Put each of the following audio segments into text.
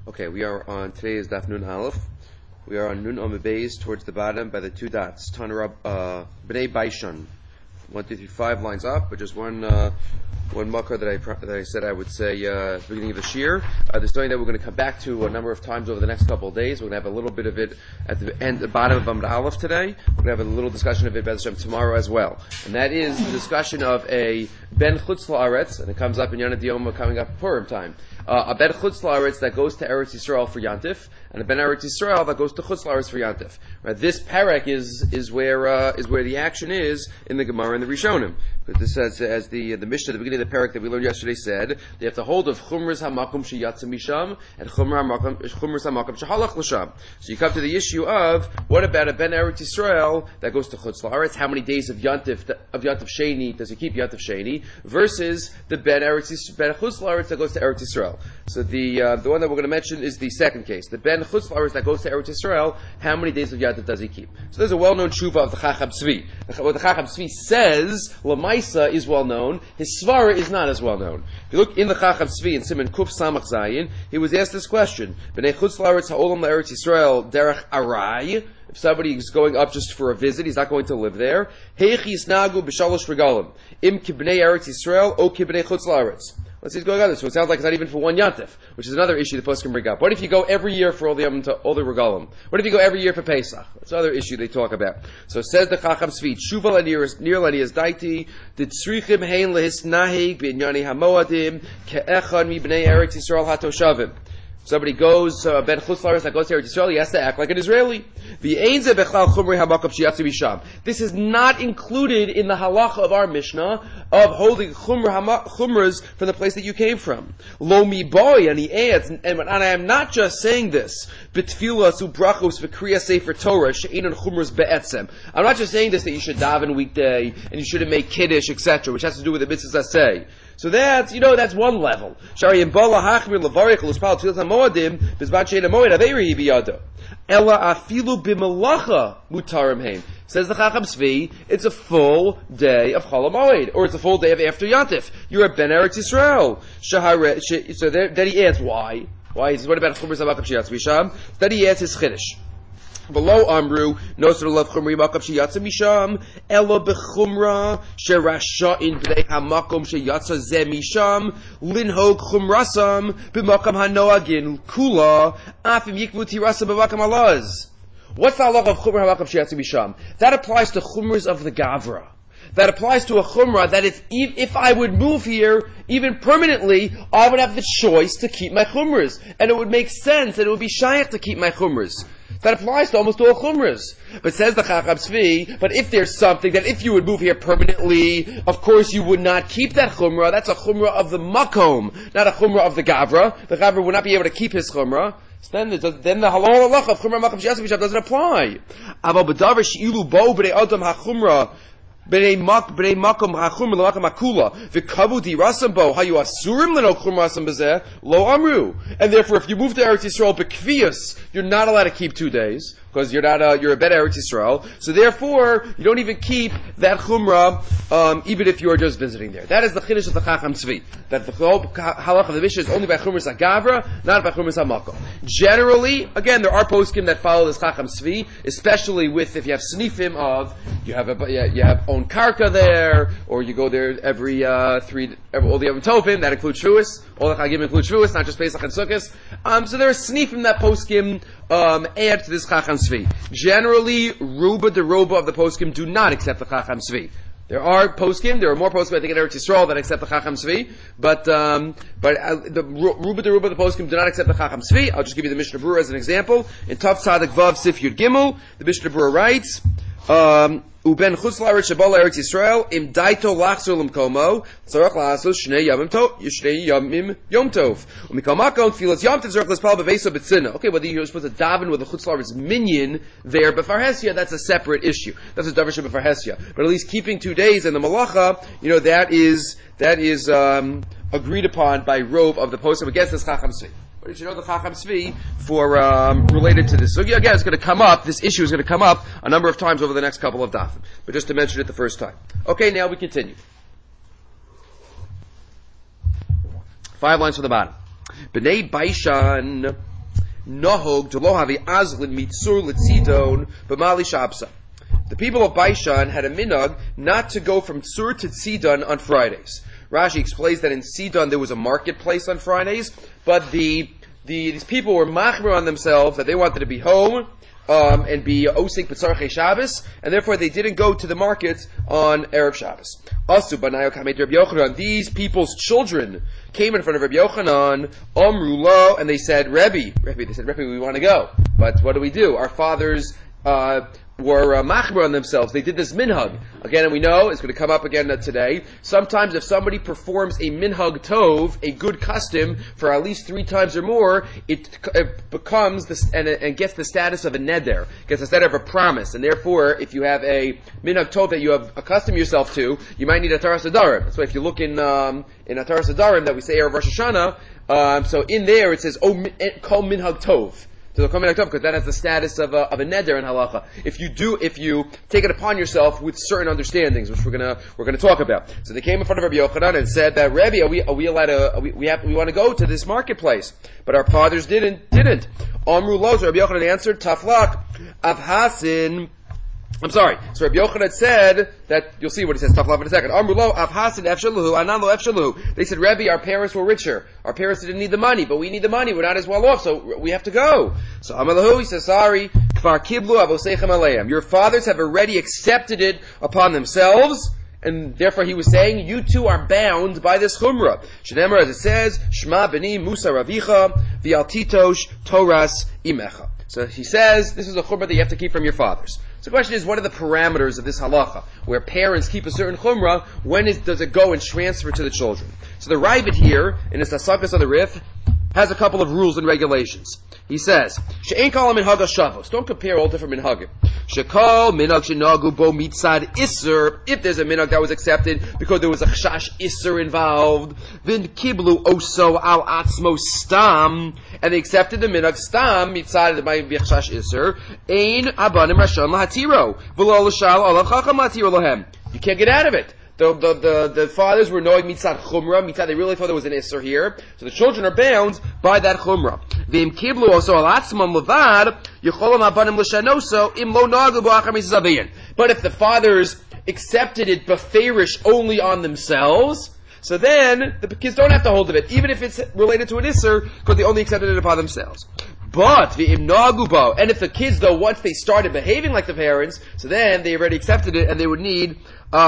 Okay, we are on today's Daf Nun Aleph. We are on Nun Amud Beis towards the bottom by the two dots. Tanarab Bnei Baishan. 1, 2, 3, 5 lines up, but just one makar that I said I would say at the beginning of the shir. The story that we're going to come back to a number of times over the next couple of days. We're going to have a little bit of it at the bottom of Amud Aleph today. We're going to have a little discussion of it Bez Hashem tomorrow as well. And that is the discussion of a Ben Chutz La'aretz, and it comes up in Yana Diyoma coming up Purim time. A Ben Chutz La'aretz that goes to Eretz Yisrael for Yantif, and a Ben Eretz Yisrael that goes to Chutz La'aretz for Yantif. Right? This parak is where the action is in the Gemara and the Rishonim. Because this says, as the Mishnah at the beginning of the parak that we learned yesterday said, they have to hold of Chumras HaMakom Sheyatza Misham and Chumras HaMakom Shehalach L'Sham. So you come to the issue of, what about a Ben Eretz Yisrael that goes to Chutz La'aretz? How many days of Yantif Sheni does he keep Yantif Sheni? Versus the Ben Chutz La'aretz that goes to Eretz Yisrael. So the one that we're going to mention is the second case. The Ben Chutz La'aretz that goes to Eretz Yisrael, how many days of Yantif does he keep? So there's a well-known tshuva of the Chacham Tzvi. What the Chacham Tzvi says, Lamaisa is well known. His svara is not as well known. If you look in the Chacham Tzvi in Siman Kuf Samach Zayin, he was asked this question: Bnei Chutz La'aretz ha'olam la'Eretz Yisrael derech aray. If somebody is going up just for a visit, he's not going to live there. Heichi yisnagu b'shalosh regalim im kibnei Eretz Yisrael o kibnei Chutz La'aretz. Let's see what's going on there. So it sounds like it's not even for one yantif, which is another issue the post can bring up. What if you go every year for all the regalim? What if you go every year for Pesach? That's another issue they talk about. So it says the Chacham Tzvi, Tshuva nir lanias daiti, tzrichim hein lehisnahig b'inyani hamoadim ke'echad mi b'nei Eretz Yisrael hatoshavim. Somebody goes, Ben Chutz La'aretz that goes to Eretz Yisrael, he has to act like an Israeli. This is not included in the halacha of our Mishnah of holding chumras from the place that you came from. Lo mi boy, and he adds, and I am not just saying this, b'tfilas u'brachos v'kriya sefer Torah she'enon chumras be'etzem. I'm not just saying this that you should daven weekday and you shouldn't make kiddush, etc., which has to do with the mitzvahs I say. So that's one level. Shari imbala hachmir levarich l'spal tfilas hamoadim b'zman she'en hamoed aveiri biyado. Ella afilu b'melacha mutarim heim. Says the Chacham Tzvi, it's a full day of Chol HaMoed, or it's a full day of after Yantif. You're a Ben Eretz Yisrael. So then he asks why. Why? He says, what about Chumras HaMakom Sheyatza Misham? Then he asks his Chiddush. Below Amru, Nosar Love Chumri Makom Sheyatza Misham, Ella Bechumra, Sherasha'in B'nei HaMakom Sheyatza Ze Misham, Linhog Chumrasam, B'Makom HaNoagin, Kula, Afim Yikvu Tirasam B'Makom Alaz. What's the halacha of Chumra HaMakom Sheyatza Misham? That applies to Chumras of the Gavra. That applies to a Chumrah that if I would move here, even permanently, I would have the choice to keep my Chumras. And it would make sense, and it would be shaykh to keep my Chumras. That applies to almost all Chumras. But says the Chacham Tzvi, but if there's something that if you would move here permanently, of course you would not keep that Chumrah. That's a Chumrah of the Makom, not a Chumrah of the Gavra. The Gavra would not be able to keep his Chumrah. So then the halal of Chumrah Makom Sheyatza Misham doesn't apply. Aval b'davar she'ilu bo b'nei adam ha'chumrah b'nei makom ha'chumrah l'makom ha'kula v'kavu dirasam bo hayu asurim l'no chumrasam b'zeh lo amru. And therefore, if you move to Eretz Yisrael b'kviyas, you're not allowed to keep 2 days because you're a Ben Eretz Yisrael. So therefore, you don't even keep that chumrah, even if you are just visiting there. That is the chiddush of the Chacham Tzvi. That the whole halach of the Mishnah is only by chumras ha'gavra, not by chumras ha'makom. Generally, again, there are poskim that follow this Chacham Tzvi, especially with if you have snifim of you have own karka there, or you go there every all the Yom Tovim that includes Shavuos, all the Chagim include Shavuos, not just Pesach and Sukkot. So there are snifim that poskim add to this Chacham Tzvi. Generally, Ruba de Roba of the poskim do not accept the Chacham Tzvi. There are more poskim I think in Eretz Yisrael that accept the Chacham Tzvi, but the Ruba de Ruba of the poskim do not accept the Chacham Tzvi. I'll just give you the Mishnah Berurah as an example. In Tav Tzadik Vav Sif Yud Gimel, the Mishnah Berurah writes, Uben Chutz La'aretz Shabal Eretz Yisrael Im Daito Lachzor L'Mkomo Tzarach La'asos Shnei Yamim Yom Tov Umikol Makom Tfilas Yom Tov Tzarach L'Spal B'Veiso B'Tzina. Okay, whether you're supposed to daven with the Chutz La'aretz minion there B'Farhesia, that's a separate issue. That's a davar B'Farhesia. But at least keeping 2 days in the Malacha, that is agreed upon by Rov of the poskim against this Chacham Tzvi. But you should know the Chacham Tzvi for related to this. So again, it's going to come up. This issue is going to come up a number of times over the next couple of dafim. But just to mention it the first time. Okay, now we continue. 5 lines from the bottom. Bnei Baishan Nahog Delohavi Azlin Mitzur Litzidon B'Mali Shabsa. The people of Baishan had a minhag not to go from Tzur to Tzidon on Fridays. Rashi explains that in Sidon there was a marketplace on Fridays, but these people were machmer on themselves that they wanted to be home and be osik b'tzarchei Shabbos, and therefore they didn't go to the markets on Erev Shabbos. Asu banayo kamed Rabbi Yochanan. These people's children came in front of Rabbi Yochanan, Amru lo, and they said, Rebbe, we want to go, but what do? Our fathers were machmer on themselves. They did this minhag. Again, and we know, it's going to come up again today, sometimes if somebody performs a minhag tov, a good custom, for at least 3 times or more, it becomes, and gets the status of a neder, gets the status of a promise, and therefore, if you have a minhag tov that you have accustomed yourself to, you might need a Taras Adarim. That's why if you look in a Taras Adarim that we say Erev Rosh Hashanah, so in there it says, Kol minhag tov. Because that has the status of a neder in halacha. If you take it upon yourself with certain understandings, which we're gonna talk about. So they came in front of Rabbi Yochanan and said that, Rabbi, are we allowed to? We want to go to this marketplace, but our fathers didn't. Amru lo. Rabbi Yochanan answered, Taflak Avhasin. I'm sorry. So Rabbi Yochanan said that, you'll see what he says, Taflav in a second. Amrulo, Avhasin Efshaluhu, Ananlo Efshaluhu. They said, Rebbe, our parents were richer. Our parents didn't need the money, but we need the money. We're not as well off, so we have to go. So Amalahu, he says, sorry, Kfar Kiblu Avoseichem Aleim. Your fathers have already accepted it upon themselves, and therefore he was saying, you two are bound by this chumrah. Shneimar, as it says, Shma b'ni Musa Ravicha, V'altitosh Toras Imecha. So he says, this is a chumrah that you have to keep from your fathers. So the question is, what are the parameters of this halacha, where parents keep a certain chumrah, does it go and transfer to the children? So the Ravid here, in his Tasakas on the Rif, has a couple of rules and regulations. He says, She'ein kol minhag shavos. Don't compare all different minhagim. She'kol minhag shenagu bo mitzad isser. If there's a minhag that was accepted because there was a chashash isser involved, then kiblu oso al atzmo stam, and they accepted the minhag stam mitzad, it might be a chashash isser. Ein abanim rashon lahatiro v'lo l'shal olav chacham lahatiro lohem. You can't get out of it. The fathers were knowing mitzad chumrah, mitzad, they really thought there was an isser here, so the children are bound by that chumrah. V'im kiblu also al atzmam levad, yecholam abanim l'shanoso, im lo nagu b'achar mitzad zaviyin. But if the fathers accepted it beferish only on themselves, so then the kids don't have to hold of it, even if it's related to an isser, because they only accepted it upon themselves. But v'im nagu bo, and if the kids, though, once they started behaving like the parents, so then they already accepted it, and they would need,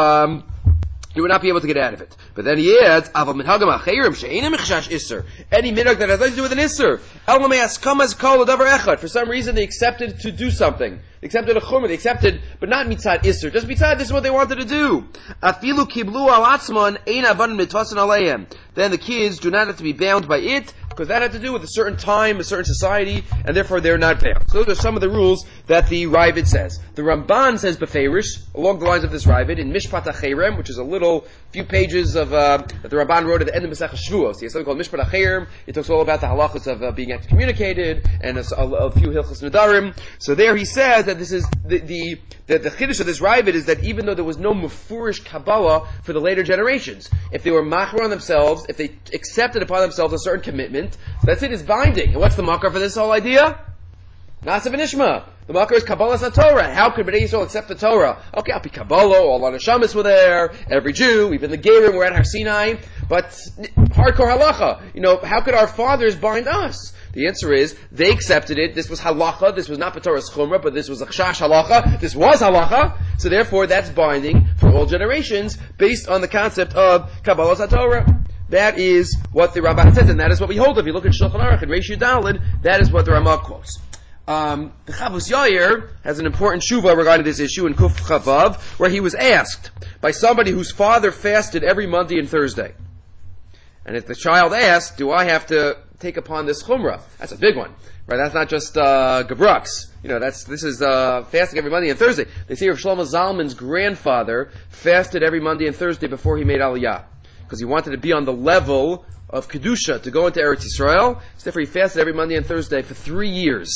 you would not be able to get out of it. But then he adds, Aval minhagam acherim she'enim ichshash isser. Any minhag that has nothing to do with an isser. El lameas kamas kol adavar echad. For some reason they accepted to do something. They accepted a chumrah. They accepted, but not mitzad isser. Just mitzad, this is what they wanted to do. Afilu kiblu al atzman ein aban mitvasan aleihem. Then the kids do not have to be bound by it, because that had to do with a certain time, a certain society, and therefore they're not bound. So those are some of the rules that the Ravid says. The Ramban says beferish, along the lines of this Ravid, in Mishpat HaCherem, which is a few pages of that the Ramban wrote at the end of Masechah Shavuos. He has something called Mishpat HaCherem. It talks all about the halachas of being excommunicated, and a few Hilchos Nedarim. So there he says that this is the chiddush of this Ravid is that even though there was no mufurish Kabbalah for the later generations, if they were machmer on themselves, if they accepted upon themselves a certain commitment, that's it, it's binding. And what's the makar for this whole idea? Nasa v'nishma. The makar is Kabbalah Torah. How could Bnei Yisrael accept the Torah? Okay, Al Pi Kabbalah, all the Neshamas were there, every Jew, even the Gerim were at Har Sinai, but hardcore halacha. How could our fathers bind us? The answer is, they accepted it. This was halacha. This was not B'Torah's chumrah, but this was a chash halacha. This was halacha. So therefore, that's binding for all generations, based on the concept of Kabbalah Torah. That is what the Ramban says, and that is what we hold. If you look at Shulchan Aruch and Reish Yudalid, that is what the Ramah quotes. The Chavos Yair has an important shuvah regarding this issue in Kuf Chavav, where he was asked by somebody whose father fasted every Monday and Thursday. And if the child asked, do I have to take upon this chumrah? That's a big one, right? That's not just gebrux. This is fasting every Monday and Thursday. They say Rav Shlomo Zalman's grandfather fasted every Monday and Thursday before he made Aliyah, because he wanted to be on the level of Kedusha to go into Eretz Yisrael. So therefore he fasted every Monday and Thursday for 3 years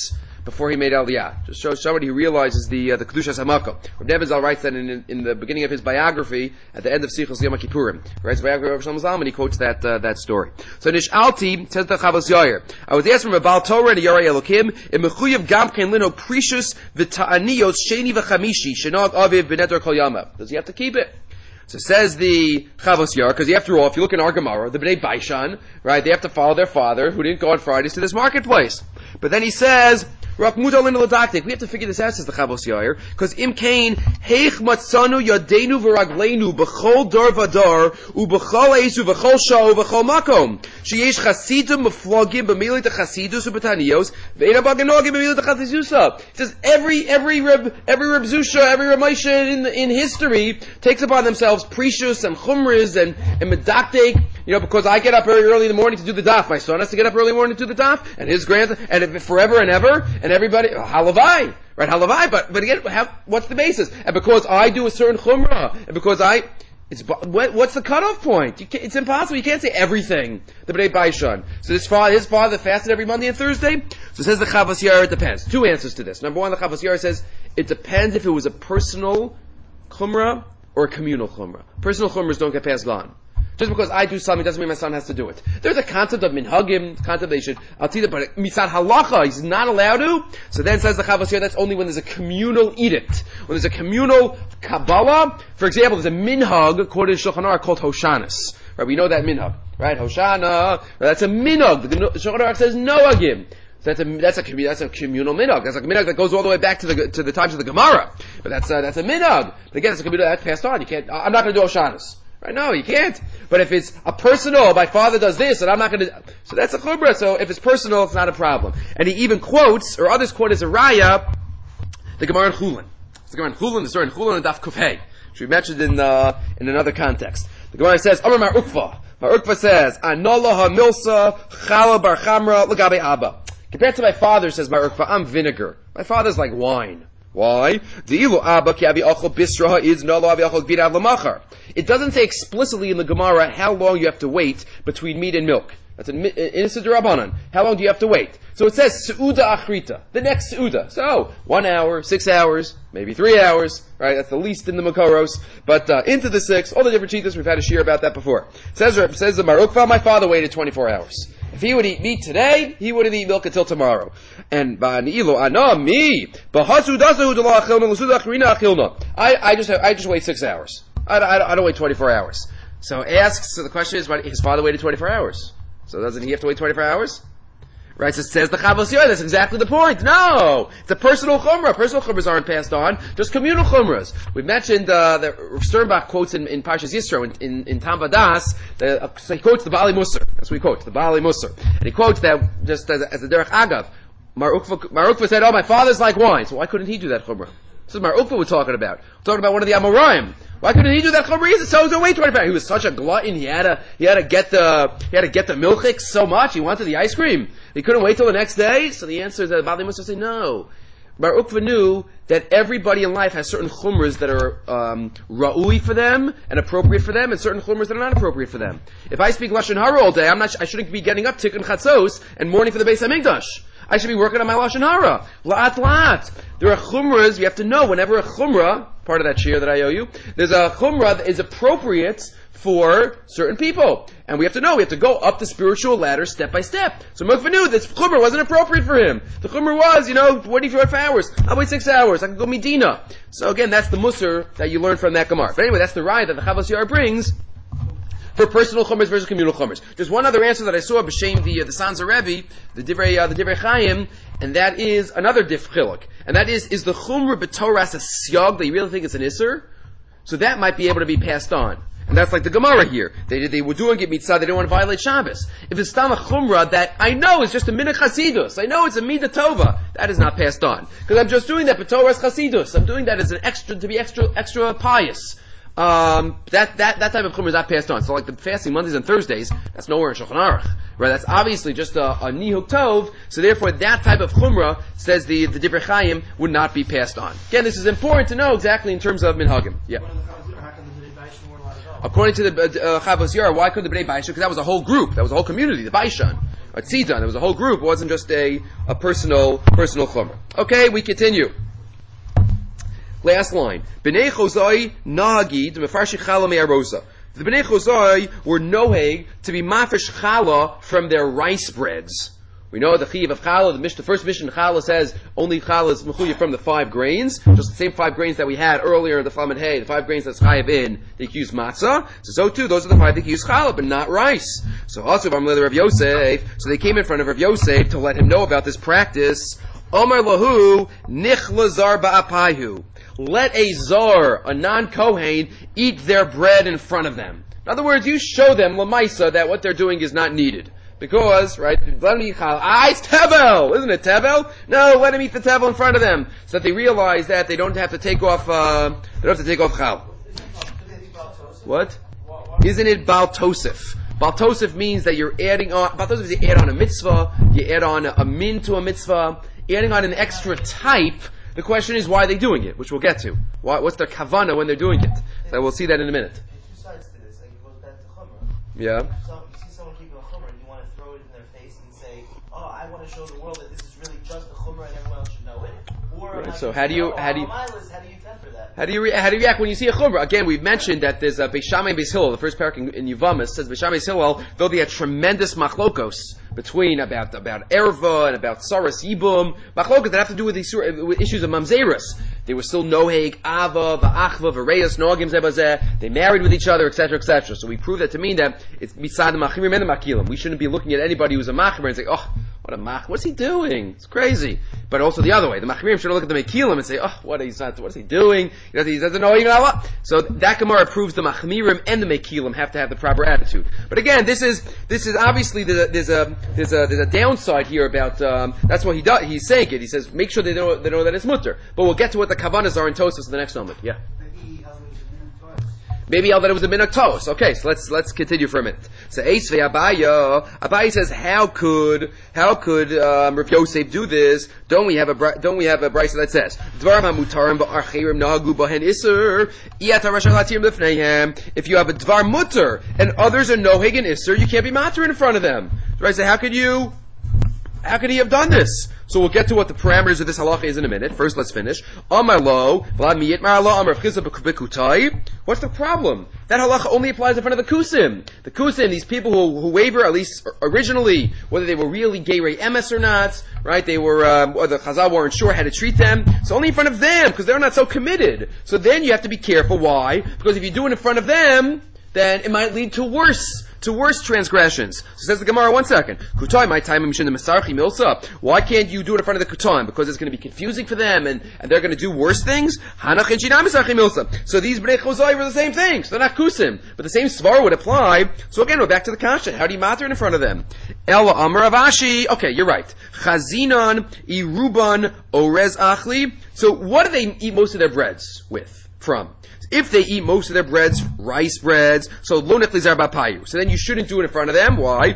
before he made Aliyah. Just shows somebody who realizes the Kedushas HaMakom. Reb Nebenzahl writes that in the beginning of his biography, at the end of Sichos Yom Kippurim. He writes the biography of Shlomo Zalman, he quotes that story. So Nish'alti, says the Chavos Yair, I was asked from a Baal Torah and Yorei Elokim, in Mechuyev Gam Ken Lino Precious V'Ta'aniyos Sheni V'Chamishi, Shenag Aviv B'Netor Kol Yama. Does he have to keep it? So says the Chavos Yair, because after all, if you look in our Gemara, the Bnei Baishan, right, they have to follow their father, who didn't go on Fridays, to this marketplace. But then he says, we have to figure this out, says the Chavos Yair, because Im Kain, Heich Matzanu Yadenu V'Ragleinu B'chol Dar Vadar U'B'chol Eisu V'chol Sha'u V'chol Makom Sheyesh Chasidim Meflogim B'Milit HaChasidus U'B'Taniyos V'Eina Baganogim B'Milit HaChasidusa. It says every Reb Zusha, every Reb Moshe in history takes upon themselves precious and chumras and medaktek, because I get up very early in the morning to do the daf. My son has to get up early in the morning to do the daf, and his grandson, and forever and ever, and everybody, halavai, right? Halavai, but again, what's the basis? And because I do a certain chumrah, and because what's the cutoff point? It's impossible. You can't say everything. The Bnei Baishan. So his father fasted every Monday and Thursday. So says the Chavos Yair, it depends. Two answers to this. Number one, the Chavos Yair says it depends if it was a personal chumrah or a communal chumrah. Personal chumras don't get passed on. Just because I do something doesn't mean my son has to do it. There's a concept of minhagim, concept they should, but misad halacha, he's not allowed to. So then says the Chavos Yair, that's only when there's a communal edict. When there's a communal Kabbalah, for example, there's a minhag, quoted in Shulchan Aruch, called Hoshanas. Right, we know that minhag. Right, Hoshana, that's a minhag. The Shulchan Aruch says noagim. That's a communal minhag. That's a minhag that goes all the way back to the times of the Gemara. But that's a minhag. But again, it's a communal, that's passed on. You can't, I'm not going to do Hoshanas. Right? No, you can't. But if it's a personal, my father does this, and I'm not going to, so that's a chumrah. So if it's personal, it's not a problem. And he even quotes, or others quote as a raya, the Gemara in Chulin. It's the Gemara in Chulin, the story in Chulin and Daf Kufhei, which we mentioned in another context. The Gemara says, Amar Mar Ukva. Mar Ukva says, Anola ha-milsa, chala bar chamra, l'gabe abba. Compared to my father, says Mar Ukva, I'm vinegar. My father's like wine. Why? It doesn't say explicitly in the Gemara how long you have to wait between meat and milk. That's an Issa D'Rabbanan. How long do you have to wait? So it says Seuda Achrita, the next Seuda. So 1 hour, 6 hours, maybe 3 hours, right? That's the least in the Makoros. But into the 6, all the different cheetahs, we've had a shir about that before. Says the Mar Ukva, my father waited 24 hours. If he would eat meat today, he wouldn't eat milk until tomorrow. And I just wait 6 hours. I don't wait 24 hours. So the question is, his father waited 24 hours. So doesn't he have to wait 24 hours? Right, so it says the Chavos Yair, that's exactly the point. No! It's a personal chumrah. Personal chumras aren't passed on, just communal chumras. We've mentioned that Sternbach quotes in Parshas Yisro, in Tam Vadas, so he quotes the Bali Musar. That's what he quotes, the Bali Musar. And he quotes that just as a derech agav. Mar Ukva said, my father's like wine. So why couldn't he do that chumrah? This is Mar Ukva we're talking about. We're talking about one of the Amoraim. Why couldn't he do that chumrah? So wait 25 hours. He was such a glutton. He had to get the milchik so much. He wanted the ice cream. He couldn't wait till the next day. So the answer is that Bali must say no. Bar Ukva knew that everybody in life has certain chumras that are ra'ui for them and appropriate for them, and certain chumras that are not appropriate for them. If I speak Lashon Hara all day, I shouldn't be getting up Tikkun Chatzos and mourning for the Beis HaMikdash. I should be working on my Lashon Hara. La'at. There are chumras, you have to know, whenever a chumrah, part of that shir that I owe you, there's a chumrah that is appropriate for certain people. And we have to know, we have to go up the spiritual ladder step by step. So Mokva knew this chumrah wasn't appropriate for him. The chumrah was, waiting for 5 hours. I'll wait 6 hours. I can go Medina. So again, that's the musar that you learn from that Gemara. But anyway, that's the raya that the Chavos Yair brings for personal chumras versus communal chumras. There's one other answer that I saw, b'shem the Sanzer Rebbe, the Divrei Chaim, and that is another diff chiluk. And that is the chumra b'toras a siyag that you really think it's an isser? So that might be able to be passed on. And that's like the Gemara here. They were doing it mitzvah, they didn't want to violate Shabbos. If it's tam a chumra that I know is just a minhag chasidus, I know it's a midah tova, that is not passed on. Because I'm just doing that b'toras chasidus. I'm doing that as an extra, to be extra pious. That type of chumrah is not passed on. So like the fasting Mondays and Thursdays, that's nowhere in Shulchan Aruch. Right? That's obviously just a nihuk tov. So therefore that type of chumrah, says the Divrei Chaim, would not be passed on. Again, this is important to know exactly in terms of minhagim. Yeah. According to the Chavos Yair, why could the Bnei Baishan? Because that was a whole group, that was a whole community, the Baishan. a tzidon. There was a whole group. It wasn't just a personal chumrah. Okay, we continue. Last line. B'nei Chozai nahagid mefarshi chala me'arosa. The B'nei Chozai were noheg to be mafresh chala from their rice breads. We know the chiyuv of challah, the first mission challah says only challah is mechuyev from the 5 grains, just the same 5 grains that we had earlier, the flam and hay, the 5 grains that's chayiv in, they use matzah. So too, those are the 5 that use challah, but not rice. So also, Rav Yosef, so they came in front of Rav Yosef to let him know about this practice. Omar lahu nichla zar ba'apayu. Let a zar, a non-kohen, eat their bread in front of them. In other words, you show them lamaisa that what they're doing is not needed. Because, right, it's tevel, isn't it tevel? No, let him eat the tevel in front of them, so that they realize that they don't have to take off, chal. What? Isn't it Baal Tosef? Baal Tosef means that you're adding on, Baal Tosef is you add on a mitzvah, you add on a min to a mitzvah, adding on an extra type. The question is why are they doing it, which we'll get to. What's their kavana when they're doing it? So we'll see that in a minute. There's 2 sides to this, like it goes back to chumrah. Yeah. So you see someone keeping a chumrah and you want to throw it in their face and say, oh, I want to show the world that this is really just a chumrah and everyone else should know it. Or right. So how do you temper that? How do you react when you see a chumrah? Again, we've mentioned that there's a Beis Shammai and Beis Hillel. The first parak in Yevamos says Beis Shammai and Beis Hillel, though they had tremendous machlokos between about erva and about saras yibum, machlokos that have to do with these with issues of mamzerus. They were still noheg ava va'achva v'reyas nogim zebazeh. They married with each other, etc., etc. So we prove that to mean that it's misad the machmirim and the makilim. We shouldn't be looking at anybody who's a machmir and say, oh, what a mach, what's he doing? It's crazy. But also the other way, the machmirim should look at the makilim and say, oh, what is he doing? He doesn't know even Allah. So that Gemara proves the machmirim and the makilim have to have the proper attitude. But again, this is obviously there's a downside here about that's why he's saying it. He says make sure they know that it's mutter. But we'll get to what the kavanas are in Tosfos in the next moment. Yeah. Maybe I'll bet it was a minhag tos. Okay, so let's continue for a minute. So Eisvei Abaye says, how could Rav Yosef do this? Don't we have a brisa that says Dvarim hamutarim ba'archerim nahagu bahen iser iyat harashach latirim lifneihem. If you have a dvar mutter and others are noheg and iser, you can't be matter in front of them. Right? So how could he have done this? So we'll get to what the parameters of this halacha is in a minute. First, let's finish. Amar lo, Vlad miyitmar lo, Amar Chizah b'kutai. What's the problem? That halacha only applies in front of the kusim. The kusim, these people who waver, at least originally, whether they were really gerei emes or not, right? They were, or the Chazal weren't sure how to treat them. It's only in front of them, because they're not so committed. So then you have to be careful. Why? Because if you do it in front of them, then it might lead to worse transgressions. So says the Gemara, one second. Kutai, my time, milsa. Why can't you do it in front of the kutai? Because it's going to be confusing for them and they're going to do worse things? Hanach and Shinam milsa. So these Bnei Chozai were the same things. They're not kusim. But the same svar would apply. So again, we're back to the kasha. How do you matter in front of them? Ela Amar Avashi. Okay, you're right. Chazinan, Iruban, Orez Achli. So what do they eat most of their breads from? If they eat most of their breads, rice breads, so lo nechlizar b'payu. So then you shouldn't do it in front of them. Why?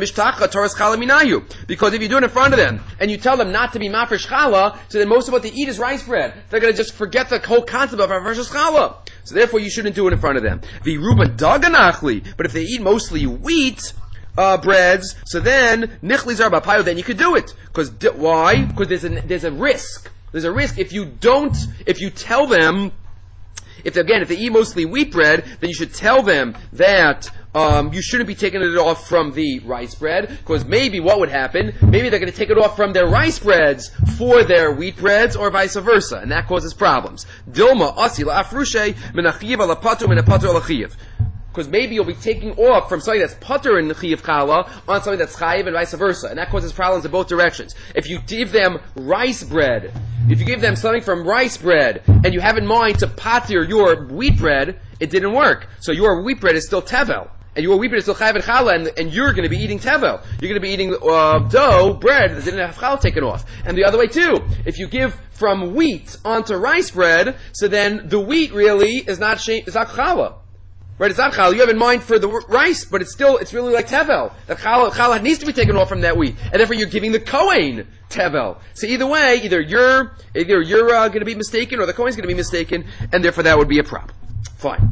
Because if you do it in front of them, and you tell them not to be mafresh challah, so then most of what they eat is rice bread. They're going to just forget the whole concept of mafresh challah. So therefore you shouldn't do it in front of them. V'ruba daganachli. But if they eat mostly wheat, breads, so then nichlizar b'payu, then you could do it. Why? Because there's a risk. There's a risk if you tell them, if they eat mostly wheat bread, then you should tell them that you shouldn't be taking it off from the rice bread, because maybe what would happen, maybe they're going to take it off from their rice breads for their wheat breads, or vice versa, and that causes problems. Dilma asi la'afrushe menachiyev ala patu menapatur ala chiyev. Because maybe you'll be taking off from something that's putter in the Chiyav Challah on something that's Chayiv and vice versa. And that causes problems in both directions. If you give them rice bread, if you give them something from rice bread, and you have in mind to patir your wheat bread, it didn't work. So your wheat bread is still tevel. And your wheat bread is still Chayiv and Challah, and you're going to be eating tevel. You're going to be eating dough, bread that didn't have Challah taken off. And the other way too. If you give from wheat onto rice bread, so then the wheat really is not Challah. Right, it's not challah. You have in mind for the rice, but it's really like tevel. The challah needs to be taken off from that wheat, and therefore you're giving the kohen tevel. So either way, either you're going to be mistaken, or the kohen's going to be mistaken, and therefore that would be a problem. Fine.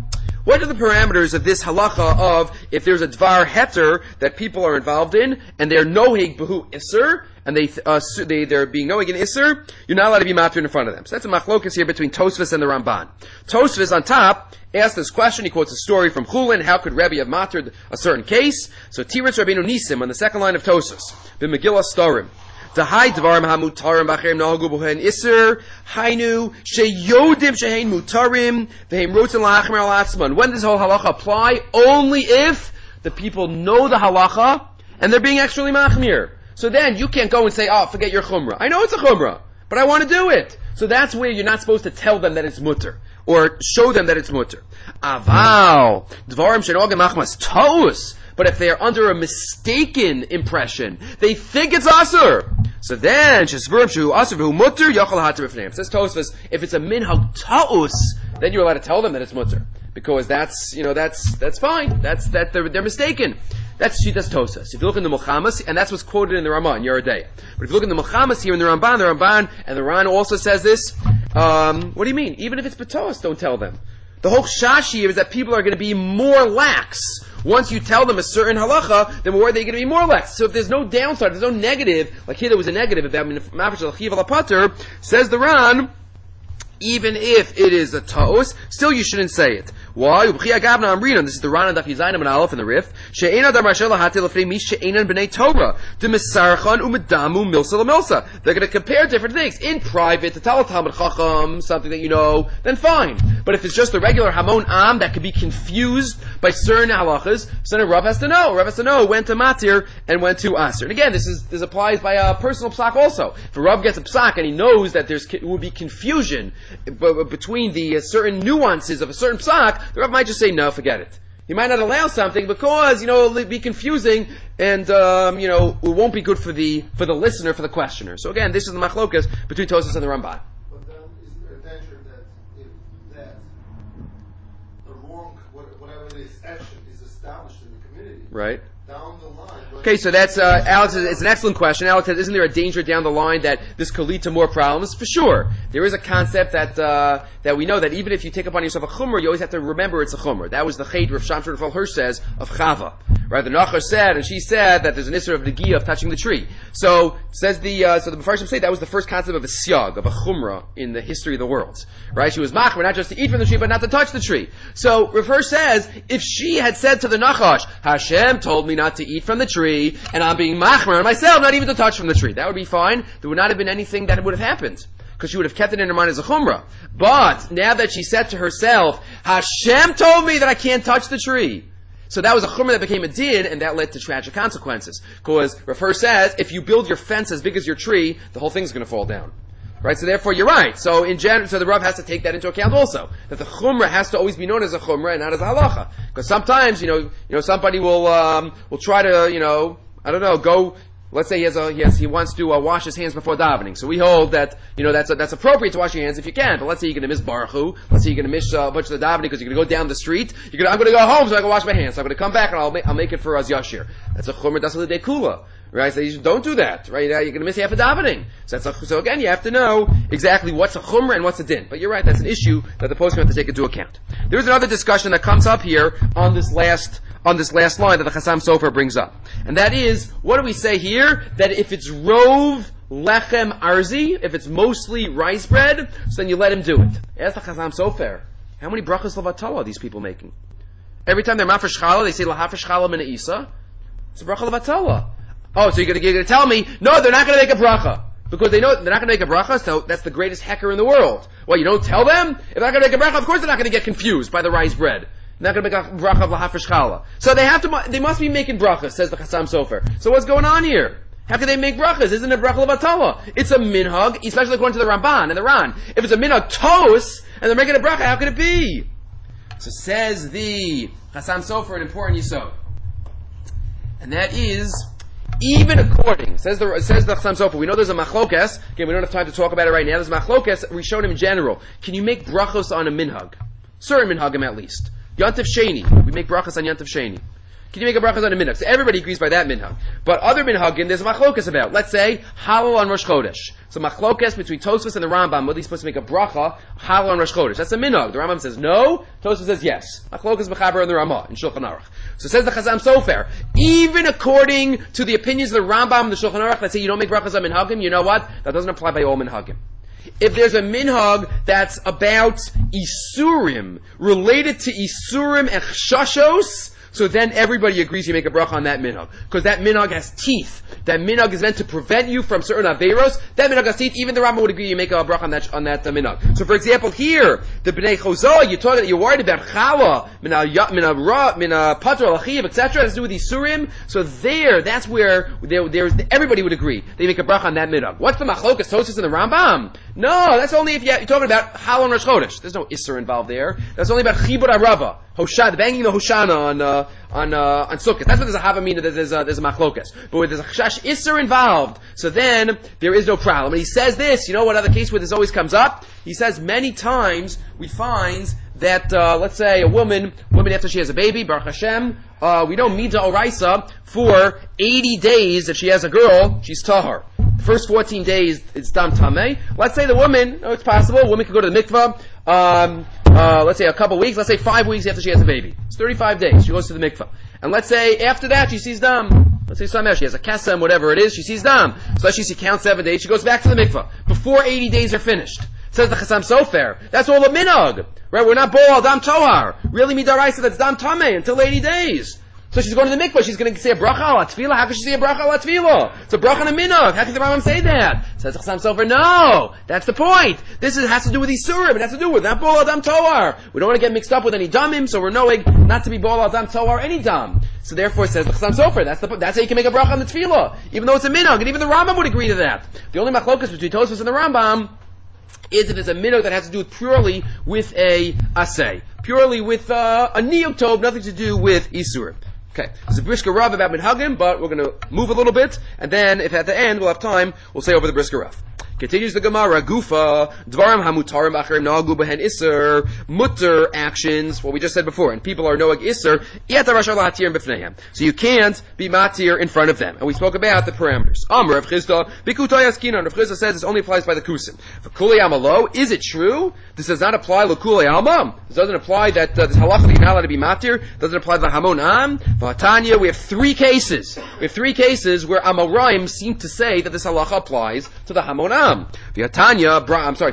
What are the parameters of this halacha of if there's a dvar heter that people are involved in and they're nohig behu iser and they're being nohig in iser, you're not allowed to be matir in front of them. So that's a machlokas here between Tosfos and the Ramban. Tosfos on top asks this question. He quotes a story from Chulin. How could Rebbe have matired a certain case? So Tiritz Rabbeinu Nisim on the second line of Tosfos, the Megillah Storim. The high dvarim hamutarim b'cherim nahagu b'hen iser hainu sheyodim shehein mutarim v'heim rotzen la'achmer al'atzman. When does this whole halacha apply? Only if the people know the halacha and they're being actually machmir. So then you can't go and say, oh, forget your chumrah. I know it's a chumrah, but I want to do it. So that's where you're not supposed to tell them that it's mutter or show them that it's mutter. Aval dvarim shenogim machmas toos. But if they are under a mistaken impression, they think it's asur. So then, shesvurim shehu asur v'hu mutter yachal hater b'fneim. Says Tosfos, if it's a minhag ta'us, then you're allowed to tell them that it's mutter, because that's fine. They're mistaken. That's Tosfos. If you look in the Milchamas, and that's what's quoted in the Ramah in Yoreh De'ah. But if you look in the Milchamas here in the Ramban and the Ran also says this. What do you mean? Even if it's betos, don't tell them. The whole shashi is that people are going to be more lax. Once you tell them a certain halacha, then where are they going to be more lax? So if there's no downside, there's no negative, like here there was a negative about mafish al-chiv al-pater, says the Ran, even if it is a ta'os, still you shouldn't say it. Why? This is the Ran and Daf Yizayim and Aleph in the Rif. She'ena dar marshel lahatil lefnei mi she'enan b'nei Torah. De misarchan u'medamu milsa l'milsa. They're going to compare different things. In private, to tell a Talmud Chacham something that you know, then fine. But if it's just a regular Hamon Am that could be confused by certain halachas, so then Rav has to know. Rav has to know when to matir and when to aser. And again, this applies by a personal psak also. If a Rav gets a psak and he knows that there will be confusion between the certain nuances of a certain psak, the Rav might just say, no, forget it. He might not allow something because, it'll be confusing and, it won't be good for the listener, for the questioner. So again, this is the machlokas between Tosfos and the Ramban. But then, isn't there a danger that if the wrong, whatever this action is established in the community, right? Down the line. Okay, so that's, Alex, it's an excellent question. Alex says, isn't there a danger down the line that this could lead to more problems? For sure. There is a concept that we know that even if you take upon yourself a chumrah, you always have to remember it's a chumrah. That was the chayt Rav Shamshon Raphael Hirsch says of Chava. Right? The Nachar said, and she said that there's an issur of negiyah of touching the tree. So, says the Mefarshim say that was the first concept of a siyag, of a chumrah in the history of the world. Right? She was machmer, not just to eat from the tree, but not to touch the tree. So, Rav Hirsch says, if she had said to the Nachash, Hashem told me not to eat from the tree, and I'm being machmer on myself, not even to touch from the tree, that would be fine. There would not have been anything that would have happened, because she would have kept it in her mind as a chumrah. But, now that she said to herself, Hashem told me that I can't touch the tree, so that was a chumrah that became a din, and that led to tragic consequences. Because Rav Hirsch says, if you build your fence as big as your tree, the whole thing's going to fall down. Right? So therefore you're right. So in general, so the Rav has to take that into account also. That the chumrah has to always be known as a chumrah and not as a halacha. Because sometimes, somebody will try to, go, let's say he wants to wash his hands before davening. So we hold that, that's appropriate to wash your hands if you can. But let's say you're going to miss Baruch Hu. Let's say you're going to miss a bunch of the davening because you're going to go down the street. I'm going to go home so I can wash my hands. So I'm going to come back and I'll make it for Az Yashir. That's a chumrah dasal de kula. Right? So you don't do that. Right? You're going to miss half a davening. So again, you have to know exactly what's a chumrah and what's a din. But you're right, that's an issue that the poskim have to take into account. There's another discussion that comes up here on this last line that the Chassam Sofer brings up. And that is, what do we say here? That if it's rov lechem arzi, if it's mostly rice bread, so then you let him do it. Ask the Chassam Sofer, how many brachas levatala are these people making? Every time they're mafresh challah, they say lahafish challah min isa. It's a bracha levatala. Oh, so you're going to tell me, no, they're not going to make a bracha. Because they know they're not going to make a bracha, so that's the greatest hacker in the world. Well, you don't tell them? If they're not going to make a bracha, of course they're not going to get confused by the rice bread. They're not going to make a bracha of lahafish challah. So they must be making brachas, says the Chassam Sofer. So what's going on here? How can they make brachas? Isn't it bracha levatala? It's a minhag, especially according to the Ramban and the Ran. If it's a minhag tos, and they're making a bracha, how can it be? So says the Chassam Sofer an important yisod. And that is, even according, says the Chassam Sofer, we know there's a machlokas, again, we don't have time to talk about it right now, there's a machlokas, we showed him in general. Can you make brachos on a minhag? Certain minhagim at least. Yantav Sheni, we make brachos on Yantav Sheni. Can you make a brachas on a minhag? So everybody agrees by that minhag. But other minhagim, there's a machlokas about. Let's say, halal on Rosh Chodesh. So machlokas between Tosfos and the Rambam, whether he's supposed to make a bracha, halal on Rosh Chodesh. That's a minhag. The Rambam says no, Tosfos says yes. Machlokas mechaber in the Ramah, in Shulchan Aruch. So says the Chazam Sofer, even according to the opinions of the Rambam and the Shulchan Aruch that say you don't make brachas on minhagim, you know what? That doesn't apply by all minhagim. If there's a minhag that's about Isurim, related to Isurim and Chshashos, so then everybody agrees you make a bracha on that minhag. Because that minhag has teeth. That minhag is meant to prevent you from certain aveiros. That minhag has teeth. Even the Rambam would agree you make a bracha on that minhag. So for example, here, the Bnei Chozah, you're worried about chala, mina patra lachiv, etc. has to do with Isurim. So that's where everybody would agree. They make a bracha on that minhag. What's the machlokas, Tosfos, and the Rambam? No, that's only if you're talking about halal on Rosh Chodesh. There's no Isur involved there. That's only about chibur arava. Hoshana, banging the Hoshana on Sukkot. That's what there's a Havamina, there's a machlokas. But where there's a Chash Isser involved, so then there is no problem. And he says this, you know what other case where this always comes up? He says many times we find that, let's say a woman after she has a baby, Baruch Hashem, we don't Mida Oraisa for 80 days that she has a girl, she's Tahar. The first 14 days, it's Dam Tameh. Let's say the woman, it's possible, a woman could go to the mikvah, let's say a couple weeks, let's say 5 weeks after she has a baby. It's 35 days, she goes to the mikvah. And let's say after that she sees Dam. Let's say somehow she has a kesem, whatever it is, she sees Dam. So let's say she counts 7 days, she goes back to the mikvah. Before 80 days are finished. Says the Chasam Sofer. That's all the minhag. Right? We're not bol Dam Tohar. Really midaraisa that's Dam Tameh until 80 days. So she's going to the mikvah, she's going to say a bracha ala tefillah. How can she say a bracha ala tefillah? It's a bracha and a minhag. How can the Rambam say that? Says the Chasam Sofer, no! That's the point. This has to do with Isurim. It has to do with not bol Adam Tohar. We don't want to get mixed up with any damim, so we're knowing not to be bol Adam Tohar any dam. So therefore, says the Chasam Sofer, that's how you can make a bracha on the tefillah. Even though it's a minhag, and even the Rambam would agree to that. The only machlokas between Tosfos and the Rambam is if it's a minhag that has to do purely with a asay. Purely with a niyuk tov, nothing to do with Isurim. Okay, there's a brisker Rav about minhagim, but we're going to move a little bit, and then if at the end we'll have time, we'll say over the brisker Rav. Continues the Gemara, Gufa, Dvarim hamutarim acharim na'agu behen iser, mutter actions, what we just said before, and people are noag iser, yet rashar lahatir b'fneihem. So you can't be matir in front of them. And we spoke about the parameters. Amr Rav Chisda, bikutay askinan. Rav Chisda says this only applies by the kusim. For kulei amalo, is it true? This does not apply l'kulei alma. This doesn't apply that this halacha that you're not allowed to be matir. Doesn't apply to the hamon am. V'atanya, we have 3 cases. We have 3 cases where Amoraim seem to say that this halacha applies to the hamon am. Tanon.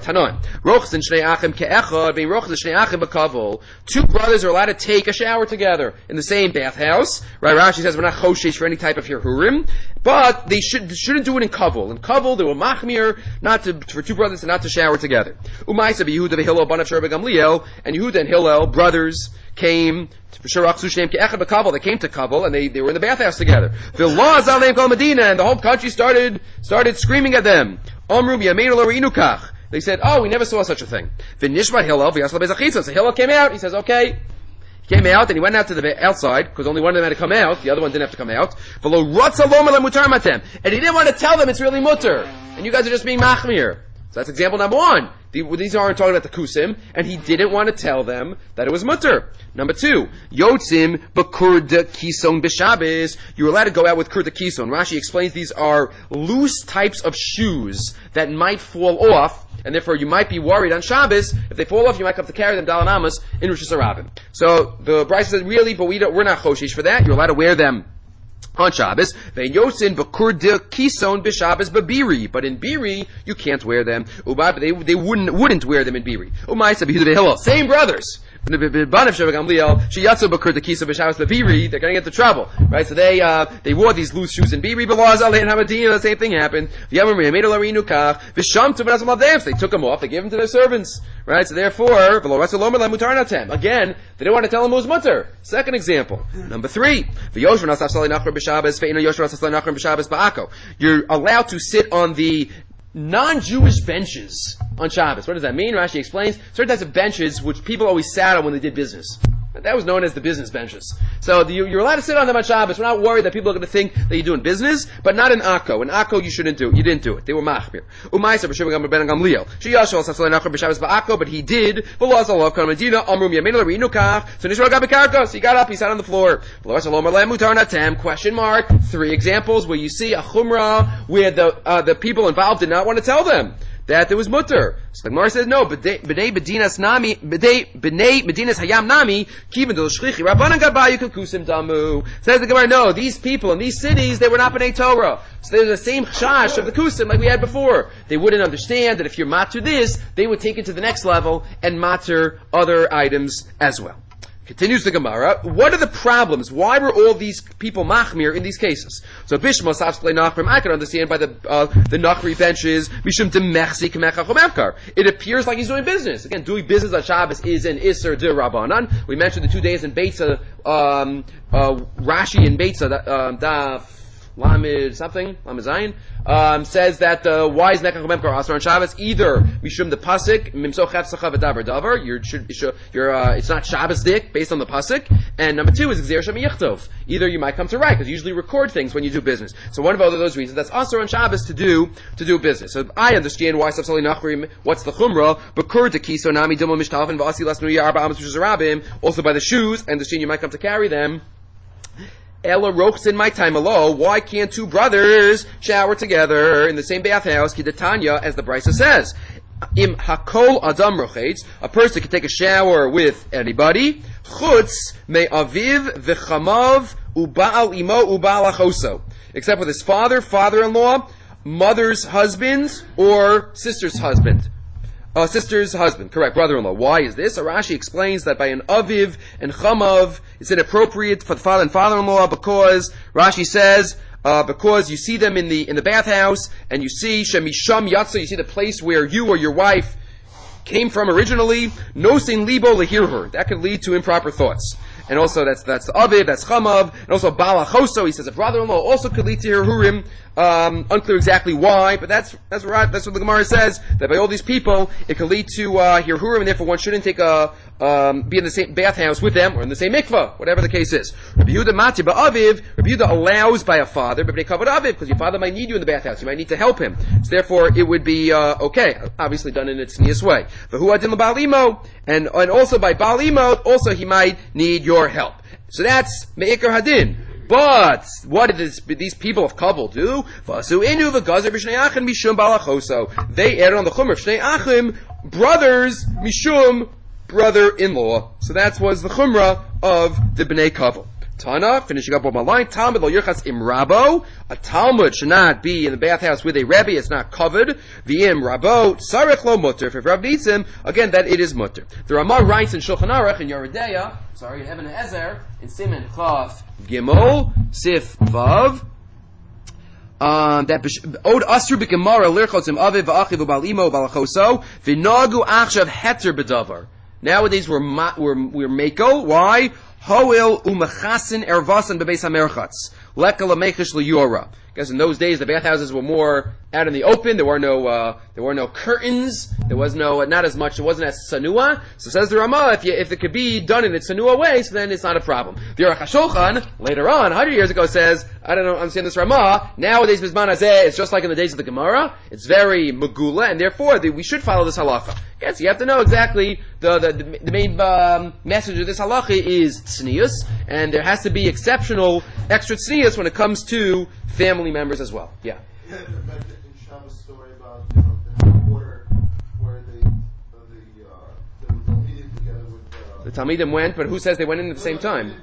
Rochs and Shnei Achim ke'echad, being Rochs and Shnei Achim b'kavol. 2 brothers are allowed to take a shower together in the same bathhouse. Right? Rashi says we're not choshesh for any type of hirhurim, but they shouldn't do it in kavol. In kavol, they were machmir for 2 brothers to not to shower together. Umaysa Yehuda v'Hillel banav Shar Gamliel, and Yehuda and Hillel, brothers, came they came to Kabul and they were in the bathhouse together. And the whole country started screaming at them. They said, oh, we never saw such a thing. So Hillel came out, he says, okay. He came out and he went out to the outside, because only one of them had to come out, the other one didn't have to come out. And he didn't want to tell them it's really mutter. And you guys are just being machmir. So that's example number 1. These aren't talking about the kusim, and he didn't want to tell them that it was mutter. Number 2, yotzim b'kurda kison b'shabes. You're allowed to go out with kurda kison. Rashi explains these are loose types of shoes that might fall off, and therefore you might be worried on Shabbos. If they fall off, you might have to carry them Dalan Amos in Rosh Hashanah. So the Brisa says, really, but we're not choshesh for that. You're allowed to wear them on Shabbos. But in Biri, you can't wear them. They wouldn't wear them in Biri. Same brothers. They're going to get into trouble, right? So they wore these loose shoes in Biri. The same thing happened. They took them off. They gave them to their servants, right? So therefore, again, they didn't want to tell them it was mutter. Second example, number 3. You're allowed to sit on the non-Jewish benches on Shabbos. What does that mean? Rashi explains certain types of benches which people always sat on when they did business. That was known as the business benches. So you're allowed to sit on them on Shabbos. We're not worried that people are going to think that you're doing business, but not in Akko. In Akko, you shouldn't do it. You didn't do it. They were machmir. Umaysa b'shem ben Gamliel. Sheyashol safsalei nachar b'Shabbos ba'Akko, but he did. V'lo asal lov kan medina amrum yamin l'reinu kach. So Nishra got b'karka. So he got up. He sat on the floor. V'lo asal lomar lehem mutar natem. Question mark. 3 examples where you see a chumrah where the people involved did not want to tell them that there was mutter. So the Gemara says no. B'nei Medinas Hayam Nami Kivin Del Shlichi Rabbanan Gabayu Kukusim Damu. Says the Gemara, no, these people in these cities, they were not B'nei Torah. So there's the same chash of the kusim like we had before. They wouldn't understand that if you're matter this, they would take it to the next level and matter other items as well. Continues the Gemara. What are the problems? Why were all these people machmir in these cases? So Bishma Safsplei Nachrim, I can understand by the Nachri benches. Mishum Demechsi Kemechachomevkar. It appears like he's doing business. Again, doing business on Shabbos is an Isser de Rabbanan. We mentioned the 2 days in Beitza, Rashi in Beitza, Daf Lamed something, Lamed Zayin, says that why is Mekach Memkar Asar on Shabbos? Either Mishum the Pasuk, Mimso Chefsacha V'daber Davar, it's not Shabbos dik based on the Pasuk, and number 2 is Gzeir Shem Yichtov. Either you might come to right, because you usually record things when you do business. So one of all of those reasons, that's Asar on Shabbos to do business. So I understand why Safsali Nachrim, what's the Chumrah, Bakur de Kiso Nami Dilma Mishtalvin V'asi Las Nuya Arba Amos Rabim, also by the shoes, I understand you might come to carry them. Ella rochs in my time alone. Why can't 2 brothers shower together in the same bathhouse? Kidatanya, as the Brisa says. Im hakol adam rochetz, a person can take a shower with anybody. Chutz me aviv v'chamav uba'al imo uba'al achoso, except with his father, father-in-law, mother's husband, or sister's husband. Sister's husband, correct, brother-in-law. Why is this? Rashi explains that by an aviv and chamav, it's inappropriate for the father and father-in-law because Rashi says because you see them in the bathhouse and you see shemisham yatsa, you see the place where you or your wife came from originally. Nosin libo lehirhur, that could lead to improper thoughts. And also that's the aviv, that's chamav, and also balachoso. He says a brother-in-law also could lead to hirhurim. Unclear exactly why, but that's what the Gemara says, that by all these people it can lead to hirhurim, and therefore one shouldn't take be in the same bathhouse with them or in the same mikvah, whatever the case is. Rabbi Yehuda mati ba'aviv, Rabbi Yehuda allows by a father, but they covered aviv because your father might need you in the bathhouse, you might need to help him. So therefore it would be okay, obviously done in its tznius way. V'hu adin l'ba'alimo, and also by ba'alimo, also he might need your help. So that's me'ikar hadin. But what did these people of Kabul do? They added on the chumrah Shnei Achim, brothers mishum brother-in-law. So that was the chumrah of the Bnei Kabul. Tana, finishing up on my line, Talmud lo yirchas imrabo. A Talmud should not be in the bathhouse with a Rebbe, it's not covered. V'im rabo, tzarech lo mutter. If Rav needs him, again, that it is mutter. The Ramah writes in Shulchan Aruch, in Yeridea, in Eben Ezer, in Siman Chaf Gimel, Sif Vav, that Od Asru B'Gemara Lirchotzim Aviv V'Achiv V'Balimo V'Alachoso V'Nagu Achshav Heter B'Davar. Nowadays we're Mako. Why? Hoil umachasin ervasan bebeis hamerchatz leka lamechish liyora. Because in those days the bathhouses were more out in the open. There were no curtains. There was not as much. It wasn't as sanua. So says the Ramah, if it could be done in its sanua way, so then it's not a problem. The Aruch HaShulchan later on, 100 years ago, says, I don't understand this Ramah. Nowadays Bizman Hazeh, it's just like in the days of the Gemara. It's very megula, and therefore we should follow this halacha. Yes, you have to know exactly the main message of this halacha is tznius, and there has to be exceptional extra tznius when it comes to family members as well. Yeah. Yeah, back in Shabbos story about the water where the Talmidim together with the Talmidim went, but who says they went in at the same time?